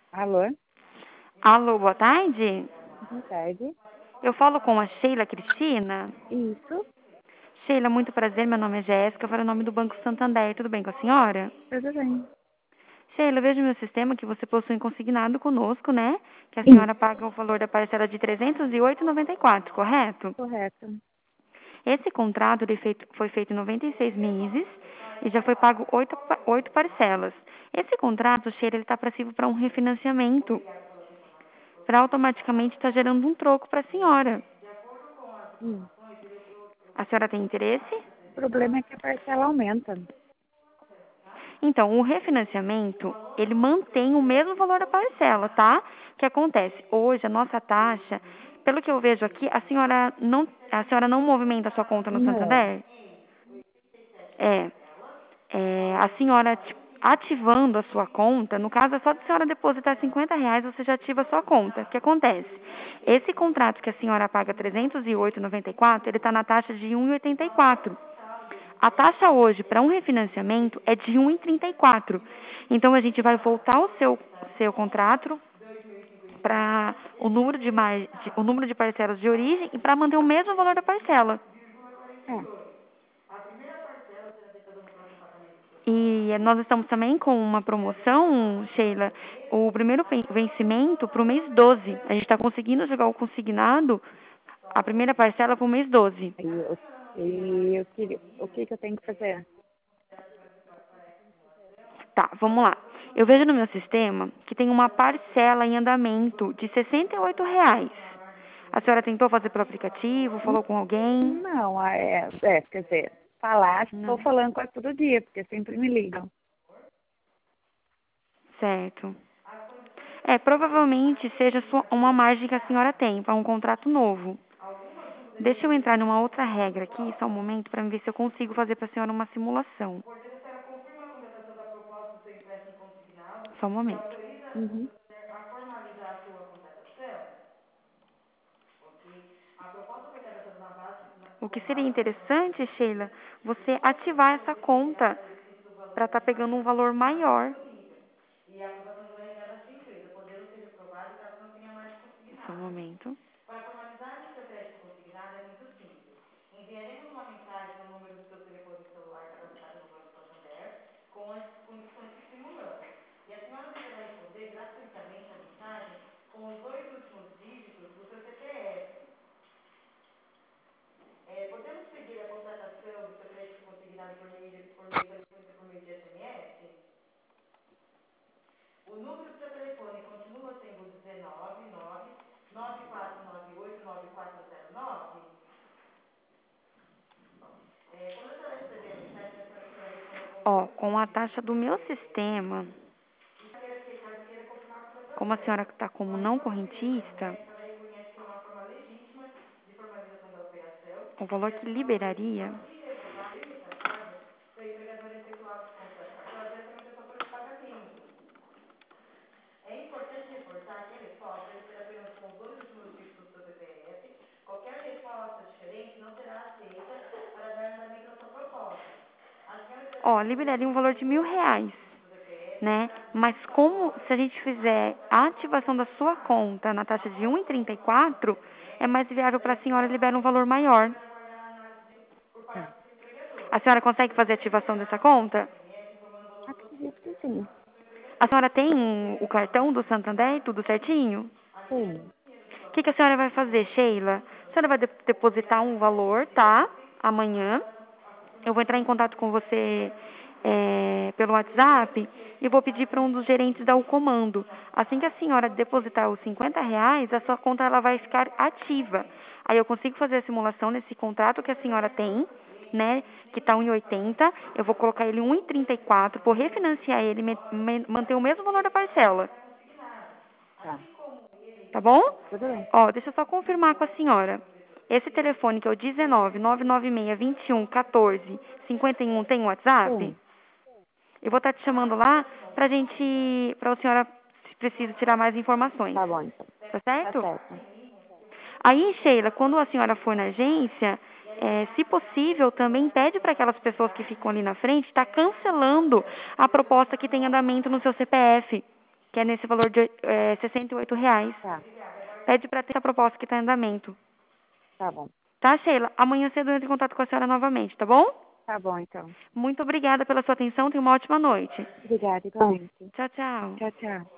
Alô? Alô, boa tarde. Boa tarde. Eu falo com a Sheila Cristina. Isso, Sheila, muito prazer, meu nome é Jéssica, eu falo em nome do Banco Santander, tudo bem com a senhora? tudo bem. Sheila, eu vejo no meu sistema que você possui um consignado conosco, né? Que a Isso, senhora paga o valor da parcela de R$ 308,94, correto? correto. Esse contrato foi feito em 96 meses e já foi pago oito parcelas. Esse contrato, Sheila, ele está passivo para um refinanciamento, para automaticamente estar gerando um troco para a senhora. Hum. A senhora tem interesse? O problema é que a parcela aumenta. Então, o refinanciamento, ele mantém o mesmo valor da parcela, tá? O que acontece? Hoje, a nossa taxa, pelo que eu vejo aqui, a senhora não movimenta a sua conta no Não. Santander? É, a senhora ativando a sua conta, no caso é só de a senhora depositar R$ 50, você já ativa a sua conta. O que acontece? Esse contrato que a senhora paga R$ 308,94, ele está na taxa de 1,84. A taxa hoje para um refinanciamento é de 1,34. Então a gente vai voltar o seu contrato para o número de parcelas de origem e para manter o mesmo valor da parcela. É. E nós estamos também com uma promoção, Sheila, o primeiro vencimento para o mês 12. A gente está conseguindo jogar o consignado, a primeira parcela para o mês 12. O que que eu tenho que fazer? Tá, vamos lá. Eu vejo no meu sistema que tem uma parcela em andamento de R$ 68. A senhora tentou fazer pelo aplicativo, falou com alguém? Não, quer dizer, falar, estou Não. falando quase todo dia, porque sempre me ligam. Certo. Provavelmente seja uma margem que a senhora tem para um contrato novo. Deixa eu entrar numa outra regra aqui, só um momento, para ver se eu consigo fazer para a senhora uma simulação. Só um momento. Uhum. O que seria interessante, Sheila, você ativar essa conta para estar pegando um valor maior. Só um momento. Ó, com a taxa do meu sistema, como a senhora está como não correntista, o valor que liberaria. Ó, liberaria um valor de R$ 1.000, né? Mas como se a gente fizer a ativação da sua conta na taxa de 1,34, é mais viável para a senhora liberar um valor maior. Tá. A senhora consegue fazer a ativação dessa conta? Acredito que sim. A senhora tem o cartão do Santander, tudo certinho? Sim. O que a senhora vai fazer, Sheila? A senhora vai depositar um valor, tá? Amanhã. Eu vou entrar em contato com você pelo WhatsApp e vou pedir para um dos gerentes dar o comando. Assim que a senhora depositar os R$ 50, a sua conta ela vai ficar ativa. Aí eu consigo fazer a simulação nesse contrato que a senhora tem, né? Que está 1,80. Eu vou colocar ele 1,34, vou refinanciar ele, manter o mesmo valor da parcela. Tá. Tá bom? Tudo bem. Ó, deixa eu só confirmar com a senhora. Esse telefone que é o 19 996 21 14 51 tem WhatsApp? Sim. Eu vou estar te chamando lá pra a senhora, se precisa tirar mais informações. Tá bom, então. Tá Tá certo? certo. Aí, Sheila, quando a senhora for na agência, se possível, também pede para aquelas pessoas que ficam ali na frente estar cancelando a proposta que tem andamento no seu CPF. que é nesse valor de R$ 68. Tá, Pede para ter essa proposta que está em andamento. tá bom. Tá, Sheila? Amanhã cedo eu entro em contato com a senhora novamente, tá bom? Tá bom, então. Muito obrigada pela sua atenção. Tenha uma ótima noite. Obrigada, igualmente. Tchau, tchau. Tchau, tchau.